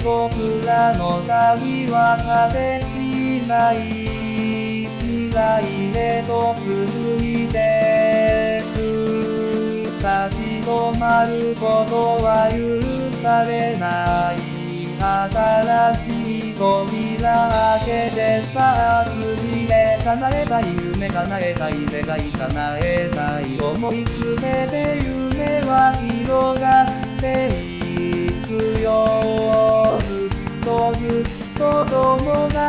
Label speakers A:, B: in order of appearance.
A: 僕らの旅は果てしない未来へと続いてく。立ち止まることは許されない。新しい扉開けてさあ次へ。叶えたい夢叶えたい願い叶えたい思いすべて夢は広がっていくよ。ずっとずっと友達